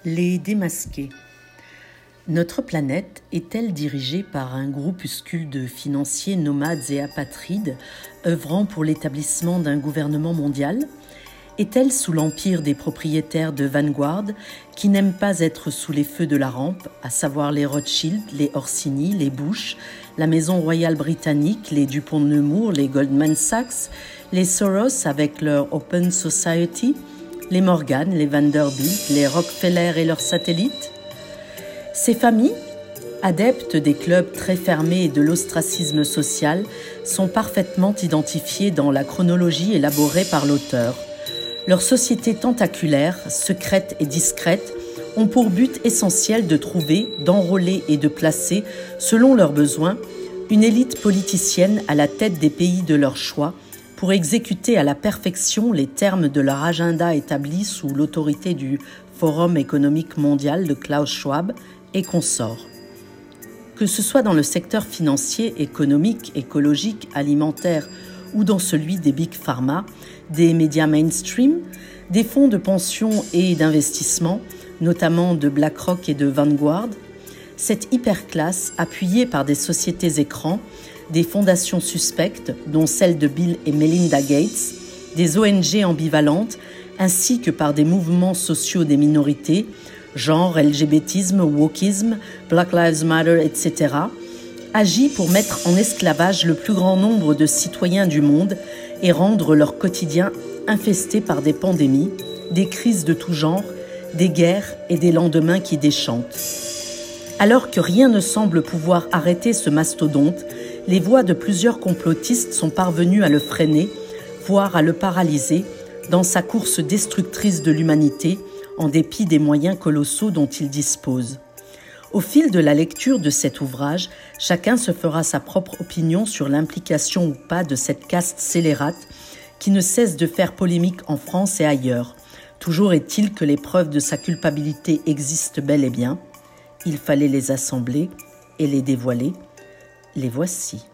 Les démasqués. Notre planète est-elle dirigée par un groupuscule de financiers nomades et apatrides œuvrant pour l'établissement d'un gouvernement mondial ? Est-elle sous l'empire des propriétaires de Vanguard qui n'aiment pas être sous les feux de la rampe, à savoir les Rothschild, les Orsini, les Bush, la Maison royale britannique, les Dupont de Nemours, les Goldman Sachs, les Soros avec leur Open Society, les Morgan, les Vanderbilt, les Rockefeller et leurs satellites? Ces familles, adeptes des clubs très fermés et de l'ostracisme social, sont parfaitement identifiées dans la chronologie élaborée par l'auteur. Leurs sociétés tentaculaires, secrètes et discrètes, ont pour but essentiel de trouver, d'enrôler et de placer, selon leurs besoins, une élite politicienne à la tête des pays de leur choix, pour exécuter à la perfection les termes de leur agenda établi sous l'autorité du Forum économique mondial de Klaus Schwab et consorts. Que ce soit dans le secteur financier, économique, écologique, alimentaire ou dans celui des big pharma, des médias mainstream, des fonds de pension et d'investissement, notamment de BlackRock et de Vanguard, cette hyperclasse, appuyée par des sociétés écrans, des fondations suspectes, dont celle de Bill et Melinda Gates, des ONG ambivalentes, ainsi que par des mouvements sociaux des minorités, genre LGBTisme, wokisme, Black Lives Matter, etc., agit pour mettre en esclavage le plus grand nombre de citoyens du monde et rendre leur quotidien infesté par des pandémies, des crises de tout genre, des guerres et des lendemains qui déchantent. Alors que rien ne semble pouvoir arrêter ce mastodonte, les voix de plusieurs complotistes sont parvenues à le freiner, voire à le paralyser, dans sa course destructrice de l'humanité, en dépit des moyens colossaux dont il dispose. Au fil de la lecture de cet ouvrage, chacun se fera sa propre opinion sur l'implication ou pas de cette caste scélérate qui ne cesse de faire polémique en France et ailleurs. Toujours est-il que les preuves de sa culpabilité existent bel et bien. Il fallait les assembler et les dévoiler. Les voici.